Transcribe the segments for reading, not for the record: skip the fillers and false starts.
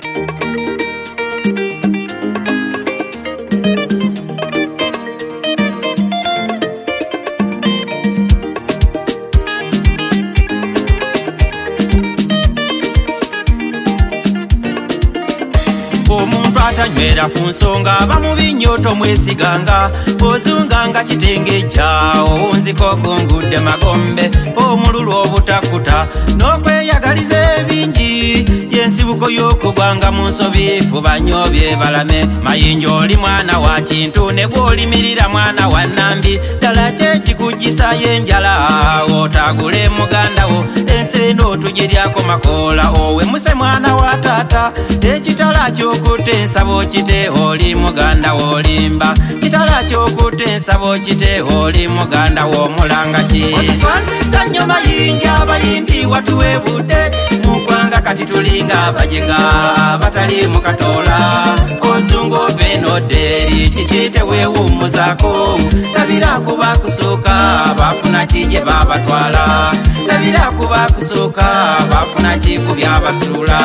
Atanywera ku nsonga bamubi nnyo tomwesiganga bw'ozunganga kitenge kyawo nziko kungudde magombe omululu obutakuta n'okweyagaliza ebingi yensibuko y'okugwanga mu nsobi fuba nnyo bye balame mayinja oli mwana wa kintu ne gw'olimirira mwana wa nnambi ddala kyekikugisa y'enjala otagule muganda wo ensi eno tugiryako makoola owe muse mwana wa taata ekitala ky'okutte ensabo kite oli muganda wolimba kitala ky'okutte ensabo kite oli muganda w'omulanga ki otuswanziza nnyo mayinja abayimbi watuweebudde mu ggwanga kati tulinga abajega batali mu katoola ozungu ovenodde eri kikite weewummuzaako labira kuba kusooka bafuna ki gye babatwala labira kuba kusooka bafuna ki ku byabasuula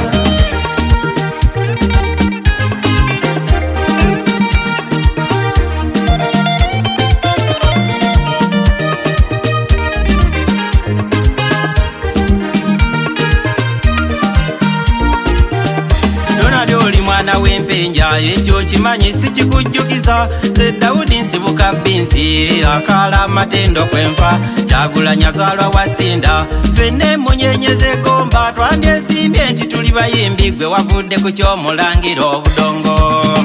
mwana w'empenja ekyo kimanyi sikikujjukiza ze Dawudi nsibuka binsi akala amatendo kwenva Kyagulanya zalwa wasinda fenne munyenyeze gomba twandyesimbye nti tuli bayimbi gwe wavudde ku ky'omulangira obudongo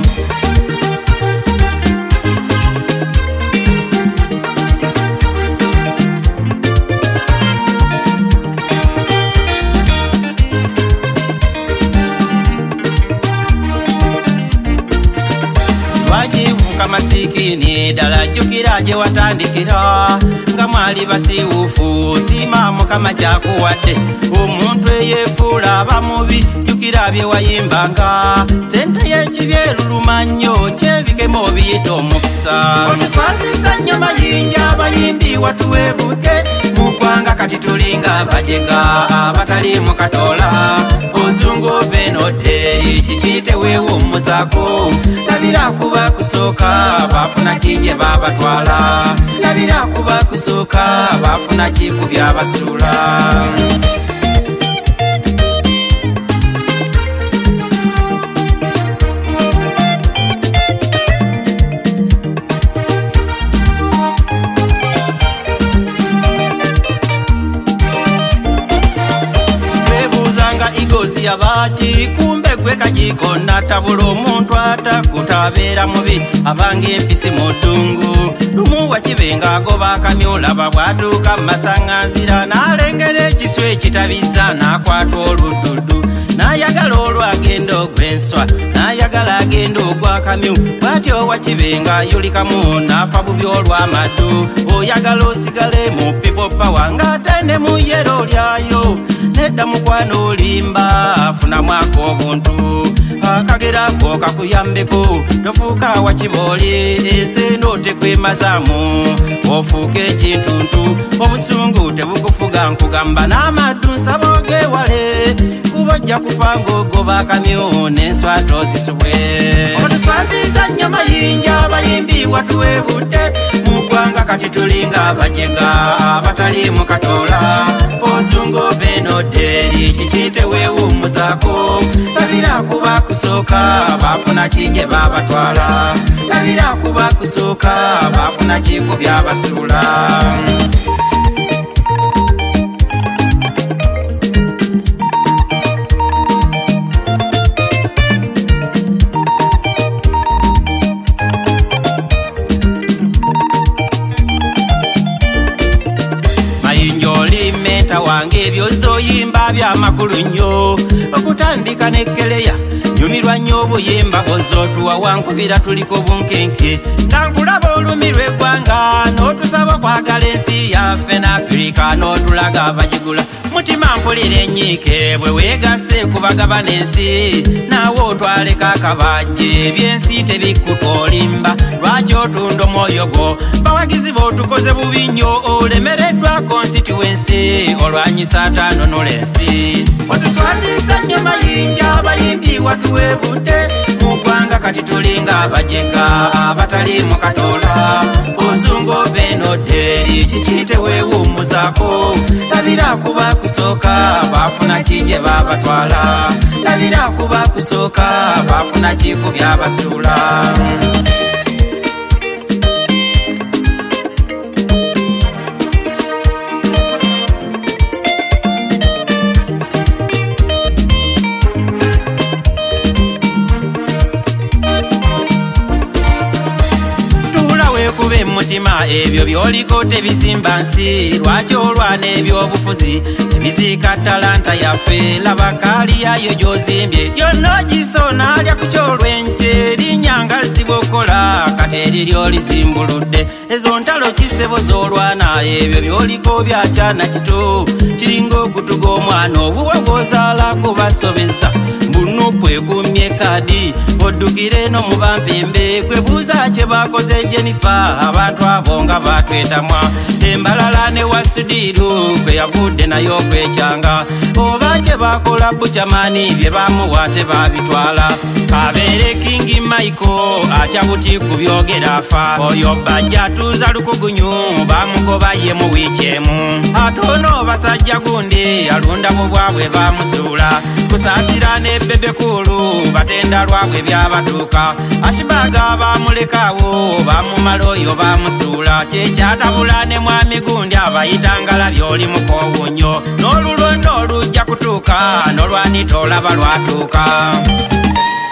masikini dala jukira je watandikira nga mwali basiwufu simamu kama kyakuwadde omuntu eyefuula bamubi jukira bye wayimbanga sente y'ekibyeruluma nnyo kyebikemo biyita omukisa otuswaziza nnyo mayinja abayimbi watuweebudde mu ggwanga kati tulinga abajega abatali mu katoola ozungu ovenodde eri kikite weewummuzaako labira kuba kusooka bafuna ki gye babatwala labira kuba kusooka bafuna ki ku byabasuula yabaki kumbe gwe kajiko natabula omuntu atakutabeera mubi abanga empisi mu ddungu lumu wakibenga agoba akamyula babwatuuka masaŋŋanzira n'alengera ekiswa ekitabiza n'akwata oluddudu n'ayagala olwagenda ogw'enswa n'ayagala agenda ogw'akamyu bw'atyo wakibenga yulikamu n'afa bubi olw'amaddu oyagala osigale mu people power ng'ate ne mu yero lyayo nedda mukwano olimba afunamu ak'obuntu akagerako kakuyambeko tofuuka wakibooli ensi eno tekwemazaamu ofuuka ekintuntu obusungu tebukufuga nkugamba n'amaddu nsaba ogeewale kuba ojja kufa ng'ogoba akamyu n'enswa tozisubwe otuswaziza nnyo mayinja abayimbi watuweebudde mu ggwanga kati tulinga abajega abatali mu katoola ozungu ovenodde eri kikite weewummuzaako labira kuba kusooka bafuna ki gye babatwala labira kuba kusooka bafuna ki ku byabasuula wange ebyozoyimba byamakulu nnyo okutandika nekkeleya nyumirwa nnyo obuyimba bw'ozootuwa wankubira tuliko bunkenke nga nkulaba olumi lw'eggwanga n'otusaba okwagala ensi yaffe n'afirika n'otulaga abagigula mutima mpulira enyiike bwe weegase kubagabana ensi naawe otwaleka akabajje ebyensi tebikutwolimba lwaki otunda omwoyo gwo bawagizi b'otukoze bubi nnyo olemereddwa constituency olwanyisa atanonula ensi otuswaziza nnyo mayinja abayimbi watuwebudde mu ggwanga kati tulinga abajega abatali mu katoola ozungu beno dderi kiki teweewummuzaako labira kuba kusooka baafuna kije babatwala labira kuba kusooka baafuna kiku byabasuula mutima ebyo byoliko tebizimba nsi lwaki olwana ebyobufuzi tebiziika talanta yaffe laba kaali yayo gyozimbye yonna gisona alya ku kyolwenje erinnya nga zibokola kati eriryo lizimbuludde ezo ntalo kisebo z'olwana ebyo byoliko byakyana kito kiringa okutuga omwana obuwe bw'ozaalako basobeza mbunupu egumye kadi oddukire no mu bampembe kwebuuza kye bakoze Jennifer abantu abo nga batwetamwa embalala ne wasudiru gwe yavudde nayo kwekyanga oba kye bakola buchamani bye bamuwa tebabitwala kabeere Kingi Michael atya buti ku byogera afa oyo bajja tuza lukugunyu bamugoba ye mu wiiki emu atono basajja gundi alunda mu bwabwe bamusuula kusaasira ne bebekulu batenda lwabwe byabatuuka ashibaga bamulekawo bamumala oyo bamusuula kyekyatabula ne mwami gundi abayitangala byoli mukoowunyo n'olulondo olujja kutuuka n'olwanita olaba lwatuuka